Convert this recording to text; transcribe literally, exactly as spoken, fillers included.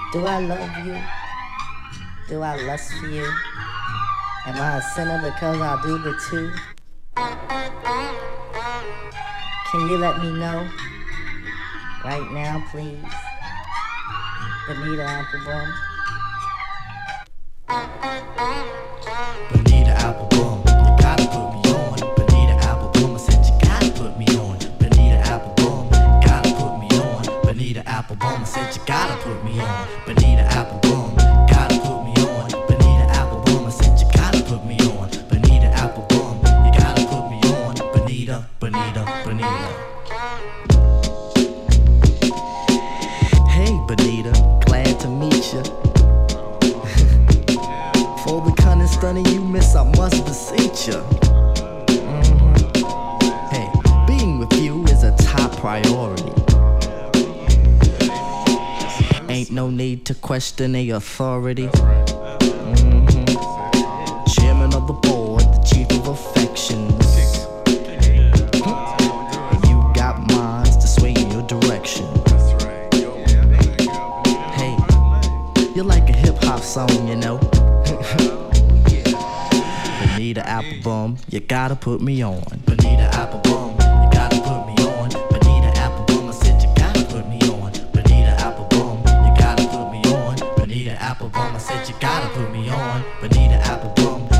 Do I love you? Do I lust for you? Am I a sinner because I do the two? Can you let me know? Right now, please. Bonita Applebum. Bonita Applebum, you gotta put me on. Bonita Applebum, I said you gotta put me on. Bonita Applebum, gotta put me on. Bonita Applebum, I said you gotta put me on. Bonita Applebum, gotta put me on. Bonita Applebum, I said you gotta put me on. Bonita Applebum, you gotta put me on. Bonita, Bonita, Bonita. Hey Bonita, glad to meet ya. For the cunning stunning you miss, I must beseech ya. Mm-hmm. Hey, being with you is a top priority. Ain't no need to question the authority. Mm-hmm. Chairman of the board, the chief of affections. Mm-hmm. You got minds to sway in your direction. Hey, you're like a hip hop song, you know. Bonita Applebum, you gotta put me on. Bonita Applebum, you gotta put me on. Bonita Applebum, I said you gotta put me on. Bonita Applebum, you gotta put me on. Bonita Applebum, I said you gotta put me on. Bonita Applebum,